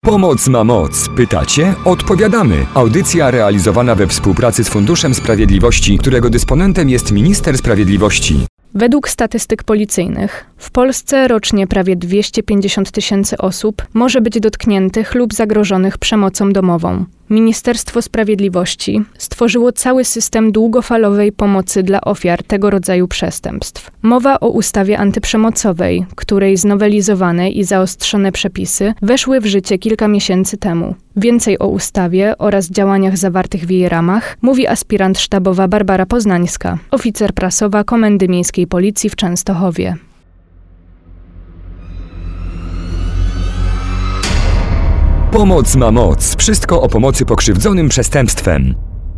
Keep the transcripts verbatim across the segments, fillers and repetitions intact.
Pomoc ma moc. Pytacie? Odpowiadamy. Audycja realizowana we współpracy z Funduszem Sprawiedliwości, którego dysponentem jest Minister Sprawiedliwości. Według statystyk policyjnych w Polsce rocznie prawie dwieście pięćdziesiąt tysięcy osób może być dotkniętych lub zagrożonych przemocą domową. Ministerstwo Sprawiedliwości stworzyło cały system długofalowej pomocy dla ofiar tego rodzaju przestępstw. Mowa o ustawie antyprzemocowej, której znowelizowane i zaostrzone przepisy weszły w życie kilka miesięcy temu. Więcej o ustawie oraz działaniach zawartych w jej ramach mówi aspirant sztabowa Barbara Poznańska, oficer prasowa Komendy Miejskiej Policji w Częstochowie. Pomoc ma moc. Wszystko o pomocy pokrzywdzonym przestępstwem.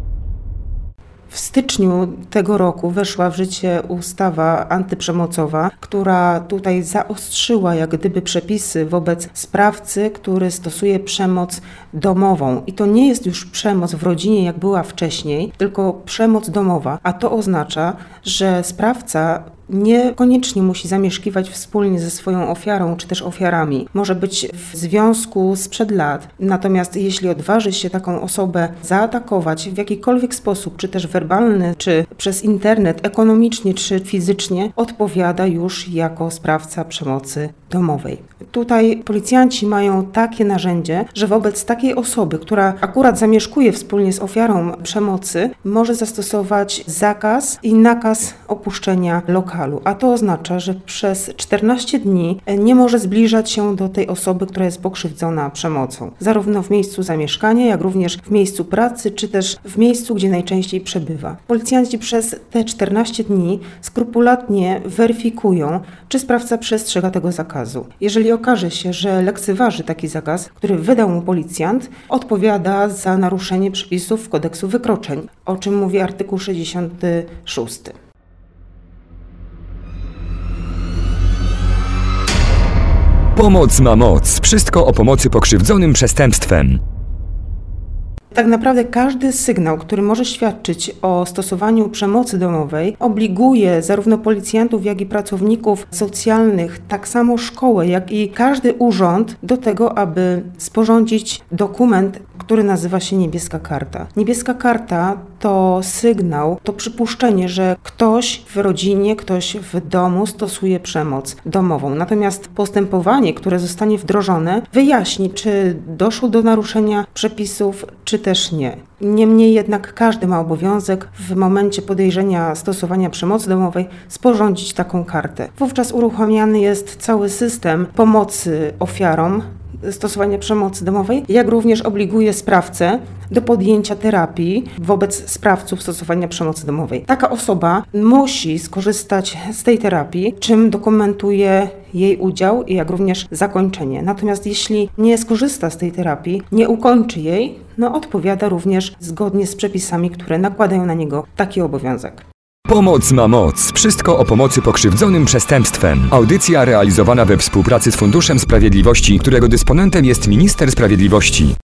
W styczniu tego roku weszła w życie ustawa antyprzemocowa, która tutaj zaostrzyła jak gdyby przepisy wobec sprawcy, który stosuje przemoc domową. I to nie jest już przemoc w rodzinie, jak była wcześniej, tylko przemoc domowa. A to oznacza, że sprawca niekoniecznie musi zamieszkiwać wspólnie ze swoją ofiarą, czy też ofiarami. Może być w związku sprzed lat. Natomiast jeśli odważy się taką osobę zaatakować w jakikolwiek sposób, czy też werbalny, czy przez internet, ekonomicznie, czy fizycznie, odpowiada już jako sprawca przemocy domowej. Tutaj policjanci mają takie narzędzie, że wobec takiej osoby, która akurat zamieszkuje wspólnie z ofiarą przemocy, może zastosować zakaz i nakaz opuszczenia lokalu. A to oznacza, że przez czternaście dni nie może zbliżać się do tej osoby, która jest pokrzywdzona przemocą. Zarówno w miejscu zamieszkania, jak również w miejscu pracy, czy też w miejscu, gdzie najczęściej przebywa. Policjanci przez te czternaście dni skrupulatnie weryfikują, czy sprawca przestrzega tego zakazu. Jeżeli okaże się, że lekceważy taki zakaz, który wydał mu policjant, odpowiada za naruszenie przepisów kodeksu wykroczeń, o czym mówi artykuł sześćdziesiąty szósty. Pomoc ma moc. Wszystko o pomocy pokrzywdzonym przestępstwem. Tak naprawdę każdy sygnał, który może świadczyć o stosowaniu przemocy domowej, obliguje zarówno policjantów, jak i pracowników socjalnych, tak samo szkołę, jak i każdy urząd do tego, aby sporządzić dokument, który nazywa się Niebieska Karta. Niebieska Karta to sygnał, to przypuszczenie, że ktoś w rodzinie, ktoś w domu stosuje przemoc domową. Natomiast postępowanie, które zostanie wdrożone, wyjaśni, czy doszło do naruszenia przepisów, czy też nie. Niemniej jednak każdy ma obowiązek w momencie podejrzenia stosowania przemocy domowej sporządzić taką kartę. Wówczas uruchamiany jest cały system pomocy ofiarom stosowania przemocy domowej, jak również obliguje sprawcę do podjęcia terapii wobec sprawców stosowania przemocy domowej. Taka osoba musi skorzystać z tej terapii, czym dokumentuje jej udział i jak również zakończenie. Natomiast jeśli nie skorzysta z tej terapii, nie ukończy jej, no odpowiada również zgodnie z przepisami, które nakładają na niego taki obowiązek. Pomoc ma moc. Wszystko o pomocy pokrzywdzonym przestępstwem. Audycja realizowana we współpracy z Funduszem Sprawiedliwości, którego dysponentem jest Minister Sprawiedliwości.